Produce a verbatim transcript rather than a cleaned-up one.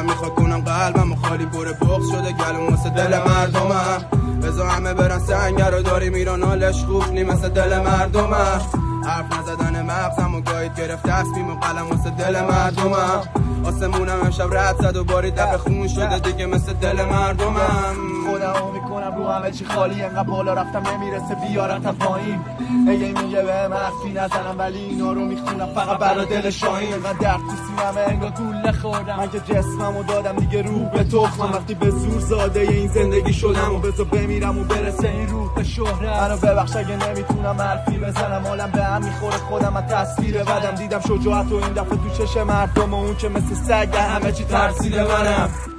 میخواد کنم قلبم و خالی پر بغض شده گلوم واسه دل مردمم بذار همه برن سنگر رو داریم ایران حالش خوب نی مثل دل مردمم حرف نزدن مغزم و گاهید گرفت تصمیم و قلم واسه دل مردمم آسمونم امشب رد زد و باری دب خون شده دیگه مثل دل مردمم خودمو میکنم رو همه چی خالی انقدر بالا رفتم نمیرسه بیارتم پایین اگه میگه به مخفی نزنم ولی اینا رو میخونم فقط برا دل شاهین انقدر درد تو سینمه انگار گوله خوردم من که جسممو دادم دیگه روح به تخمم وقتی به زور زاده این زندگی شدم و بذار بمیرم و برسه این روح به شهرت منو ببخش اگه نمیتونم حرفی بزنم حالم به هم میخوره خودم از تصویر بدم دیدم شجاعت و این دفعه تو چشم مردم و اون که مثل سگ همه چی ترسیده منم